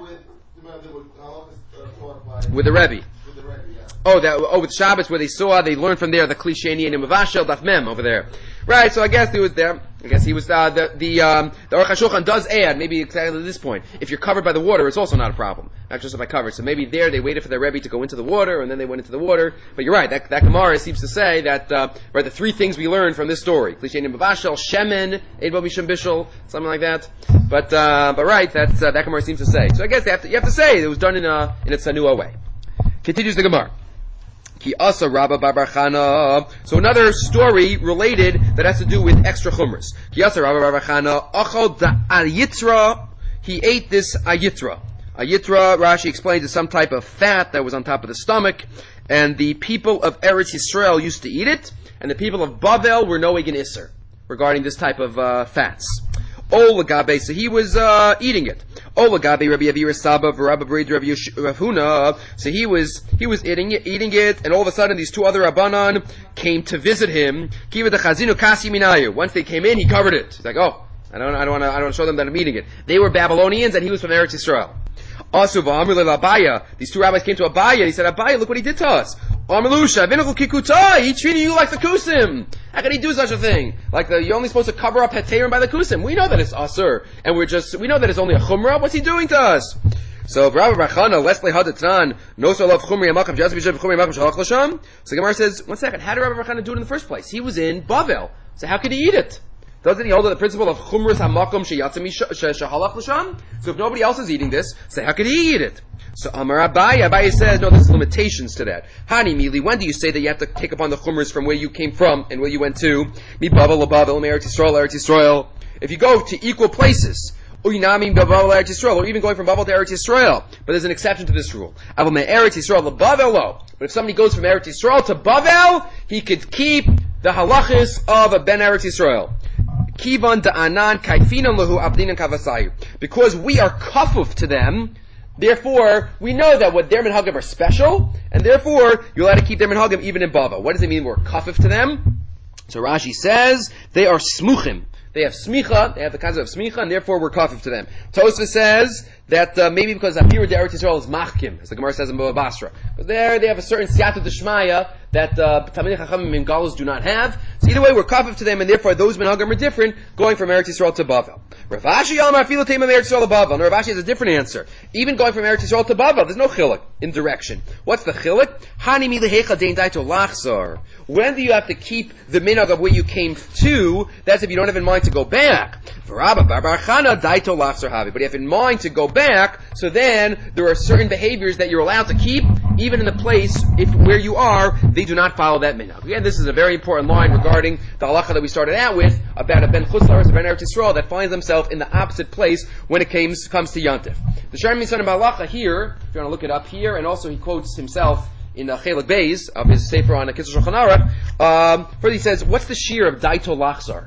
With the Rebbe. With the Rebbe, yeah. With Shabbos where they learned from there the Klishei and Mavashel Daf Mem over there. Right, so I guess he was there. I guess he was, the Aruch HaShulchan does add, maybe exactly at this point, if you're covered by the water, it's also not a problem. Not just if I covered. So maybe there they waited for their Rebbe to go into the water, and then they went into the water. But you're right, that Gemara seems to say that, the 3 things we learned from this story. Klishei Bavashel, Shemen, Eidbo Mishum Bishul, something like that. But right, that Gemara seems to say. So I guess you have to say it was done in a tzanua way. Continues the Gemara. Ki asa Rabba bar bar Chana. So another story related that has to do with extra chumras. Ki asa Rabba bar bar Chana. Achal da al yitra. he ate this ayitra. Ayitra, Rashi explains, is some type of fat that was on top of the stomach, and the people of Eretz Yisrael used to eat it, and the people of Bavel were noeg in Isser regarding this type of fats. Olagabe, so he was eating it. Olagabe, Rabbi Avira Saba, Rabbi Brid, Rabbi Huna. So he was eating it, and all of a sudden these two other Rabbanan came to visit him. Kiva de Chazinu Kasi Minayu. Once they came in, he covered it. He's like, oh, I don't want to show them that I'm eating it. They were Babylonians, and he was from Eretz Yisrael. Also, Abaya, these two rabbis came to Abaya, and he said, Abaya, look what he did to us. He treated you like the Kusim. How can he do such a thing? Like you're only supposed to cover up Heterim by the Kusim. We know that it's Asur, and we know that it's only a Chumrah. What's he doing to us? So, Rabbi Barchana, Leslie Hadatran, no so love Chumri Amakam, Jazz Bishop Chumri Amakam Shalach Lasham. So Gemara says, 1 second, how did Rabbi Barchana do it in the first place? He was in Bavel. So how could he eat it? Doesn't he hold to the principle of Chumras HaMakom Shehalach L'Sham? So if nobody else is eating this, so how could he eat it? So Amar Abaye says, no, there's limitations to that. Hani Mili, when do you say that you have to take upon the Chumras from where you came from and where you went to? Mi Bavel L'Bavel, Eretz Yisrael. If you go to equal places, or even going from Bavel to Eretz Yisrael. But there's an exception to this rule. But if somebody goes from Eretz Yisrael to Bavel, he could keep the halachis of a Ben Eretz Yisrael. Because we are kafuf to them, therefore we know that what their minhagim are special, and therefore you're allowed to keep their minhagim even in Bavel. What does it mean we're kafuf to them? So Rashi says they are smuchim. They have smicha, they have the concept of smicha, and therefore we're kafif to them. Tosfos says that maybe because Apir de Eretz Yisrael is machkim, as the Gemara says in Bava Basra. But there they have a certain siyata d'shmaya that Talmidei Chachamim in Galus do not have. So either way, we're kafif to them, and therefore those minhagim are different, going from Eretz Yisrael to Bavel. Rav Ashi Yalmar Filo Teimah Eretz Yisrael to Bavel. And Rav Ashi has a different answer. Even going from Eretz Yisrael to Bavel, there's no chiluk in direction. What's the chiluk? Hani milehecha dein daito lachzor. When do you have to keep the minhag of where you came to? That's if you don't have in mind to go back. But if you have in mind to go back, so then there are certain behaviors that you're allowed to keep, even in the place where you are, they do not follow that minhag. Again, this is a very important line regarding the halacha that we started out with, about a Ben Chutz La'aretz, a Ben Eretz Yisrael, that finds himself in the opposite place when it comes to Yantif. The Sharmi Son of halacha here, if you want to look it up here, and also he quotes himself in Chelik Beis of his Sefer on Kitzur Shulchan Aruch, first he says, what's the shear of Daito Lachzar?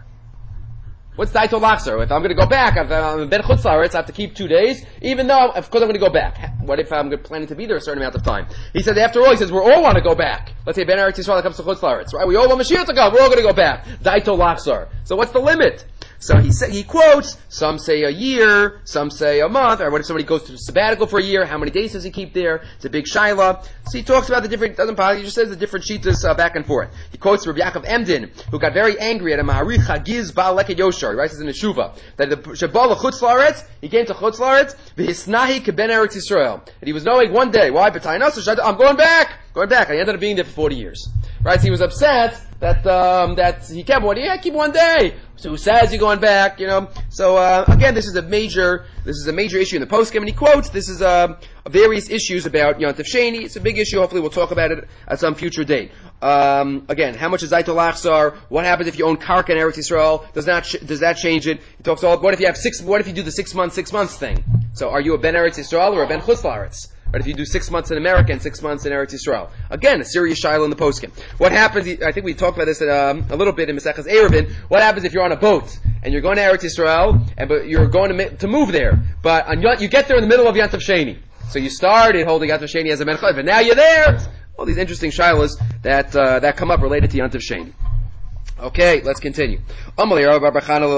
What's Daito Lachzar? If I'm going to go back, if I'm in Ben Chutz La'aretz, I have to keep 2 days, even though, of course, I'm going to go back. What if I'm planning to be there a certain amount of time? He says, after all, we all want to go back. Let's say Ben Eretz Yisrael comes to Chutz La'aretz, right? We all want Mashiach to come. We're all going to go back. Daito Lachzar. So what's the limit? So he quotes, some say a year, some say a month, or what if somebody goes to sabbatical for a year, how many days does he keep there? It's a big shaila. So he talks about the different, doesn't bother, he just says the different shitas back and forth. He quotes Rabbi Yaakov Emden, who got very angry at a Ma'arich Chagiz Baal Leket Yoshar. He writes this in the Shuva, that the Shabbat Chutz La'aretz, he came to Chutz La'aretz, v'hisnahi keben Eretz Yisrael. And he was knowing one day, why? I'm going back. I ended up being there for 40 years. Right? So he was upset that he kept one. Yeah, keep 1 day. So who says you're going back? So again, this is a major issue in the postscript, and he quotes this is various issues about Yantif Sheni. It's a big issue. Hopefully, we'll talk about it at some future date. Again, how much is Zaito Lachzar? What happens if you own Karka in Eretz Yisrael? Does that change it? He talks all. What if you do the 6 months thing? So are you a Ben Eretz Yisrael or a Ben Chutz La'aretz? But if you do 6 months in America and 6 months in Eretz Yisrael, again, a serious shiloh in the poskim. What happens? I think we talked about this a little bit in Maseches Eruvin. What happens if you're on a boat and you're going to Eretz Yisrael, but you're going to move there, but you get there in the middle of Yantif Sheni. So you started holding Yantif Sheni as a Ben Chutz, but now you're there. All these interesting shilohs that come up related to Yantif Sheni. Okay, let's continue. Amalei Rabbi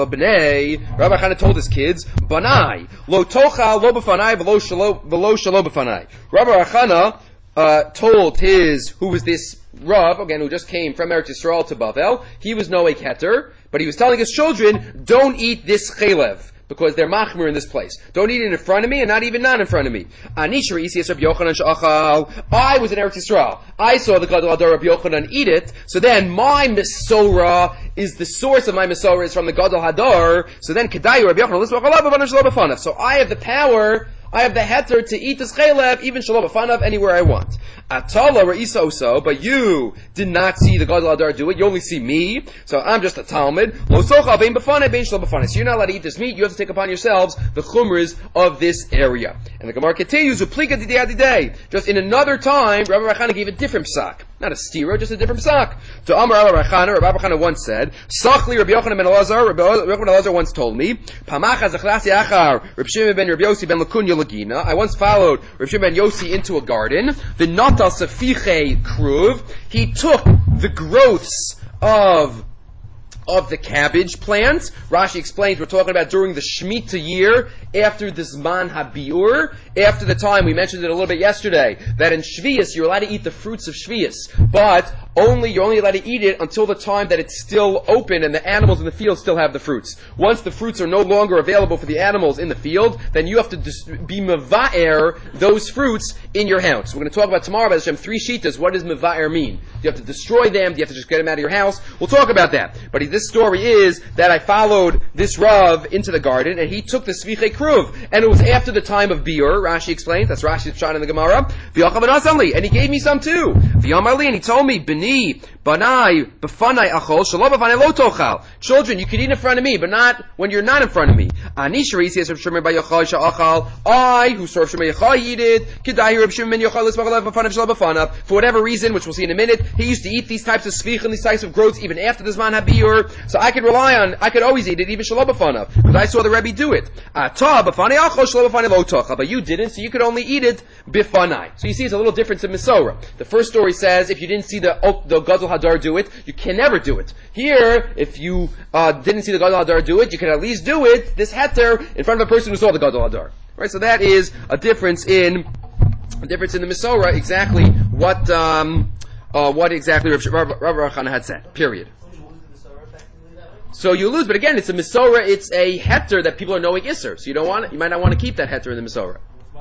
Chana told his kids, Banai, lo tocha lo b'fanai v'lo shalo b'fanai. Rabbi Chana told who was this Rav, again, who just came from Eretz Yisrael to Bavel, he was no keter, but he was telling his children, don't eat this chalev, because they're machmir in this place. Don't eat it in front of me, and not even in front of me. I was in Eretz Yisrael. I saw the Gadol Hador Rabbi Yochanan eat it, so then my Mesorah is the source of my Mesorah is from the Gadol Hador, so then Kedayu Rabbi Yochanan, so I have the power, I have the heter to eat this chalev, even shalom b'fanav, anywhere I want. Atala Ra'isoso, but you did not see the Gadol Hadar do it. You only see me. So I'm just a Talmud. Lo socha bein b'fanei bein shlo b'fanei. So you're not allowed to eat this meat. You have to take upon yourselves the chumras of this area. And the Gemara continues, Uplika didei. Just in another time, Rabbi Rachana gave a different psak. Not a stira, just a different psak. To Amar Rabbi Rachana once said, Sachli Rabbi Yochanan ben Elazar, Rabbi Yochanan ben Elazar once told me, Pamacha zachlasi achar, Rabbi Shimon ben Rabbi Yossi ben Lakunya Lagina. I once followed Rabbi Shimon ben Yossi into a garden. The natal safiche kruv. He took the growths of the cabbage plant. Rashi explains we're talking about during the Shemitah year, after the Zman HaBiur, after the time, we mentioned it a little bit yesterday, that in Shvius you're allowed to eat the fruits of Shvius, but you're only allowed to eat it until the time that it's still open and the animals in the field still have the fruits. Once the fruits are no longer available for the animals in the field, then you have to be meva'er those fruits in your house. We're going to talk about tomorrow about Hashem 3 shitas. What does meva'er mean? Do you have to destroy them? Do you have to just get them out of your house? We'll talk about that. But this story is that I followed this Rav into the garden and he took the Sviche Kruv, and it was after the time of Biur. Rashi explains, that's Rashi's shot in the Gemara. And he gave me some too. And he told me, B'ni, Banai, B'fanai achol, Shalom B'fanai lo tochal. Children, you can eat in front of me, but not when you're not in front of me. Ani Shari says Rav Shimon bar Yochai sha'achal. I, who saw Rav Shimon bar Yochai eat it, Kedai Rav Shimon ben Yochai l'smach alav b'fanav Shalom B'fanav. For whatever reason, which we'll see in a minute, he used to eat these types of svich and these types of growths even after the Zman HaBiur. So I could always eat it, even Shalom B'fanav, because I saw the Rebbe do it. Ata B'fanai achol, Shalom B'fanai lo tochal. But you didn't, so you could only eat it B'fanai. So you see, it's a little difference in Mesorah. The first story says, if you didn't see the Gadol Hadar do it, you can never do it. Here, if you didn't see the Gadol Hadar do it, you can at least do it, this heter, in front of a person who saw the Gadol Hadar. Right? So that is a difference in the Mesorah, exactly what exactly Rabbi Rachana had said. Period. So you lose, but again, it's a Mesorah, it's a heter that people are knowing Isser. So you might not want to keep that heter in the Mesorah.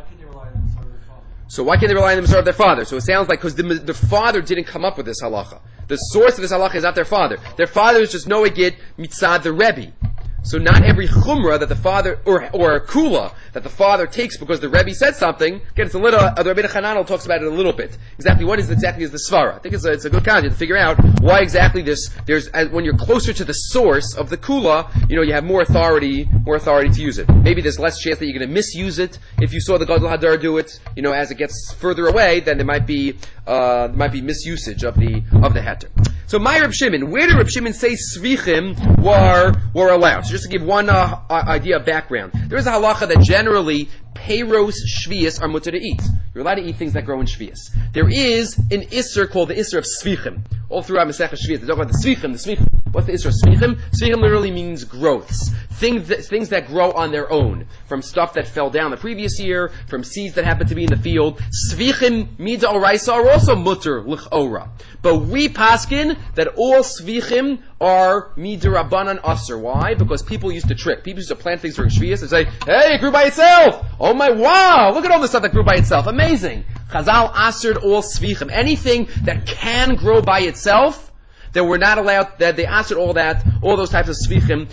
So why can't they rely on the Mesorah of their father? So it sounds like because the father didn't come up with this halacha. The source of this halacha is not their father. Their father is just knowing it mitzad the Rebbe. So not every chumrah that the father, or a kula that the father takes because the Rebbe said something. Again, it's a little. The Rebbe Chananel talks about it a little bit. Exactly what is the svara? I think it's a good concept to figure out why exactly this. There's when you're closer to the source of the kula, you have more authority to use it. Maybe there's less chance that you're going to misuse it if you saw the Gadol Hadar do it. As it gets further away, then there might be misusage of the heter. So my Reb Shimon, where did Reb Shimon say svichim were allowed? So just to give one idea of background, there is a halacha that generally peiros shvius are mutter to eat. You're allowed to eat things that grow in shvius. There is an isser called the isser of svichim. All throughout Masechah Shvius, they talk about the svichim. What's the isser of svichim? Svichim literally means growths. Things that grow on their own. From stuff that fell down the previous year, from seeds that happen to be in the field. Svichim mida oraisa are also mutter l'ch'ora. But we paskin that all svichim are midirabanan aser. Why? Because people used to trick. People used to plant things during Shvius and say, hey, it grew by itself! Oh my, wow! Look at all the stuff that grew by itself. Amazing! Chazal asered all svichim. Anything that can grow by itself, that we're not allowed, that they asered all those types of svichim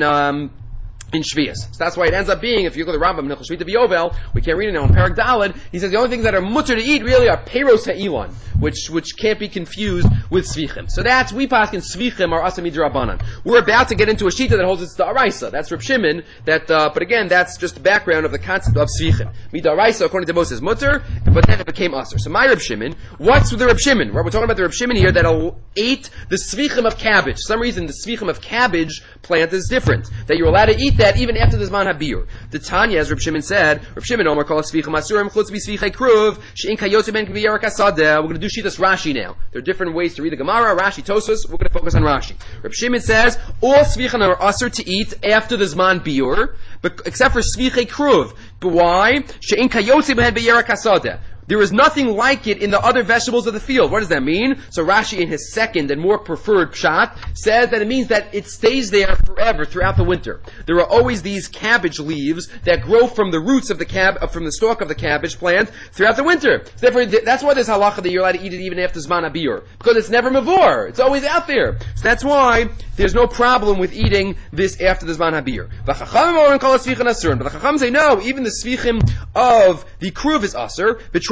in Shvius. So that's why it ends up being, if you go to the Rambam, Nechel Shvita B'Yovel, we can't read it now in Parak Daled, he says the only things that are mutter to eat really are peiros ha'ilon, which can't be confused with Svichim. So that's, we paskin Svichim are Asa Midrabanan. We're about to get into a Shita that holds it's the Araisa. That's Reb Shimon, but again, that's just the background of the concept of Svichim. Midaraisa, according to Moses, mutter, but then it became Aser. So my Reb Shimon, what's with the Reb Shimon? We're talking about the Reb Shimon here that ate the Svichim of cabbage. For some reason, the Svichim of cabbage plant is different. That you're allowed to eat that even after the Zman HaBiur. The Tanya, as Reb Shimon said, Reb Shimon Omer called Svichim Asurim chutz b'Svichei Kruv she'in kayotze ben k'v'yarak hasadeh. We're going to do Shitas Rashi now. There are different ways to read the Gemara, Rashi, Tosfos. We're going to focus on Rashi. Reb Shimon says all Svichim are Asur to eat after the Zman Biur, except for Svichei Kruv. But why? She'in kayotze ben k'v'yarak hasadeh. There is nothing like it in the other vegetables of the field. What does that mean? So Rashi, in his second and more preferred pshat, says that it means that it stays there forever throughout the winter. There are always these cabbage leaves that grow from the roots of from the stalk of the cabbage plant throughout the winter. So therefore, that's why there's halacha that you're allowed to eat it even after Zman HaBiur, because it's never mavor. It's always out there. So that's why there's no problem with eating this after the Zman HaBiur. But the Chacham say no. Even the svichim of the kruv is aser.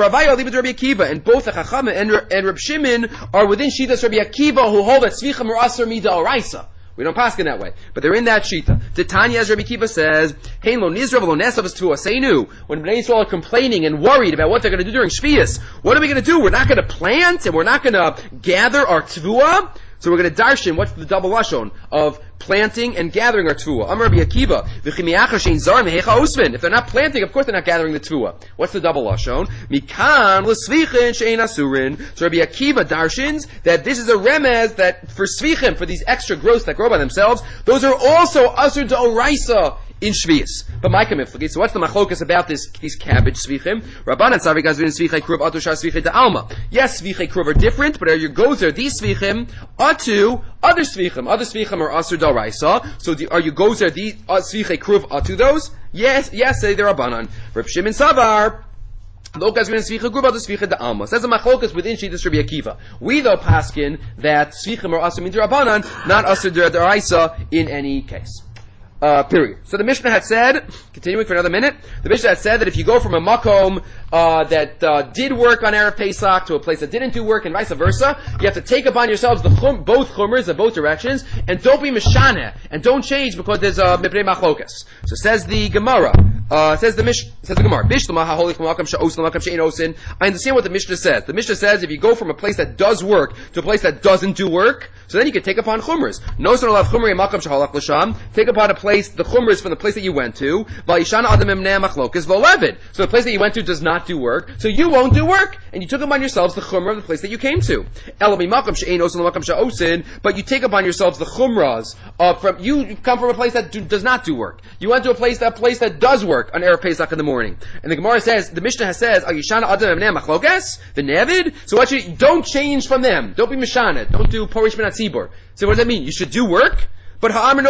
Ravaya Libid Rabbi Akiva, and both the Chacham and Reb Shimon are within Shitas Rabbi Akiva, who hold that Tzvichim or Asr Mida Oraisa. We don't pass in that way, but they're in that shita. Titania, as Rabbi Kiva says, "Hein lo nizrav lo nesavas tu aseinu." When Bnei Yisrael are complaining and worried about what they're going to do during Shvius, what are we going to do? We're not going to plant and we're not going to gather our tvua. So we're going to darshan. What's the double lashon of planting and gathering our tvua? Amar Rabbi Akiva, v'chimiachar shein zar mehecha osmin. If they're not planting, of course they're not gathering the tvua. What's the double lashon? Mikan l'svichin shein asurin. So Rabbi Akiva darshins that this is a remez that for svichim, for these extra growths that grow by themselves, those are also asur d'oraisa in Shvius. But my kamiflagi, so what's the machlokas about these cabbage svichim? Rabbanan tzavik azvin svichai kruv atu shar svichai da'alma. Yes, svichai kruv are different, but are your gozer, these svichim, atu, other svichim are asur d'oraisa. So are your gozer, these svichai kruv atu those? Yes, say they're Rabbanan. Reb Shimon Savar, says the machlokas within Shittas Rabbi Akiva. We though paskin that svichim are asur midrabanan, not asur d'oraisa in any case. Period. So the Mishnah had said, continuing for another minute, the Mishnah had said that if you go from a makom that did work on Erev Pesach to a place that didn't do work and vice versa, you have to take upon yourselves both chumras in both directions, and don't be mishaneh, and don't change because there's a mipnei machlokas. So says the Gemara, says the Gemara, I understand what the Mishnah says. The Mishnah says if you go from a place that does work to a place that doesn't do work, so then you can take upon chumras. Take upon a place, the chumras from the place that you went to. So the place that you went to does not do work, so you won't do work, and you took upon yourselves the chumrah of the place that you came to. But you take upon yourselves the chumras from you come from a place that does not do work. You went to a place that does work on Erev Pesach in the morning. And the Gemara says, the Mishnah says, so what don't change from them. Don't be mishaneh. Don't do porish min hatzibur. So what does that mean? You should do work? But so what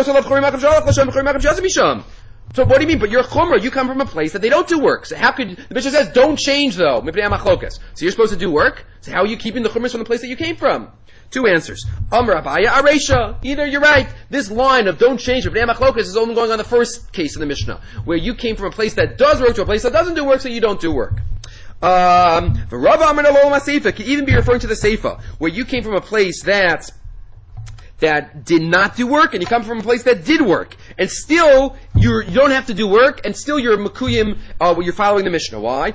do you mean? But you're chumrah. You come from a place that they don't do work. So how could the Mishnah says don't change though? So you're supposed to do work. So how are you keeping the chumras from the place that you came from? Two answers. Amar Abaya Aresha. Either you're right. This line of don't change of machlokas is only going on the first case in the Mishnah, where you came from a place that does work to a place that doesn't do work, so you don't do work. Rava Amar Nalom HaSeifa can even be referring to the Seifa, where you came from a place that did not do work, and you come from a place that did work, and still you don't have to do work, and still you're makuyim when you're following the Mishnah. Why?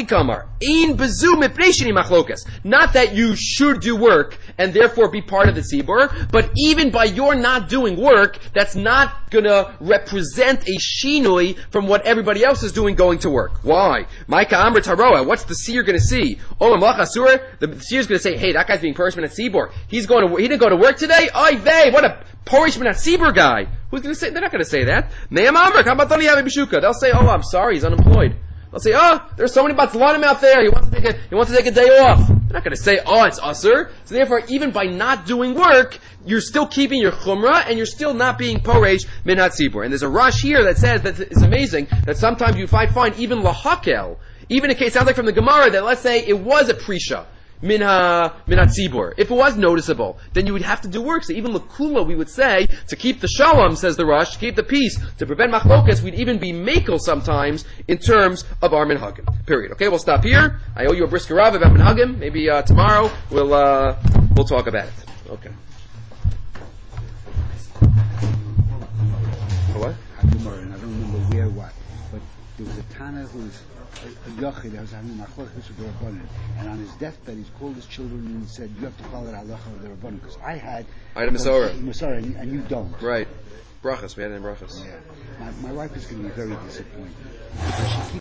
Not that you should do work and therefore be part of the tzibur, but even by your not doing work, that's not going to represent a shinui from what everybody else is doing going to work. Why? What's the seer going to see? The seer is going to say, hey, that guy's being punishment at tzibur. He didn't go to work today? What a porish min hatzibur guy. Who's going to say? They're not going to say that. They'll say, oh, I'm sorry, he's unemployed. They'll say, there's so many batzlanim out there. He wants to take a day off. They're not going to say, it's usur. So therefore, even by not doing work, you're still keeping your chumrah, and you're still not being porish min hatzibur. And there's a rush here that says that it's amazing that sometimes you find even lahakel, even in case, sounds like from the Gemara, that let's say it was a prisha. Min hatzibur. If it was noticeable, then you would have to do work. So even l'kula, we would say, to keep the shalom, says the Rush, to keep the peace, to prevent machlokas, we'd even be makel sometimes in terms of our minhagim. Period. Okay, we'll stop here. I owe you a brisker rav about minhagim. Maybe tomorrow we'll talk about it. Okay. What? I don't remember where what, but there was a Tana who's a Yochid that was having machlokes with the Rabbanan, and on his deathbed he's called his children and said, you have to follow the halacha of the Rabbanan, because I had a Masorah and you don't. Right. Brachas, we had it in brachas. Yeah. My wife is going to be very disappointed, because she keeps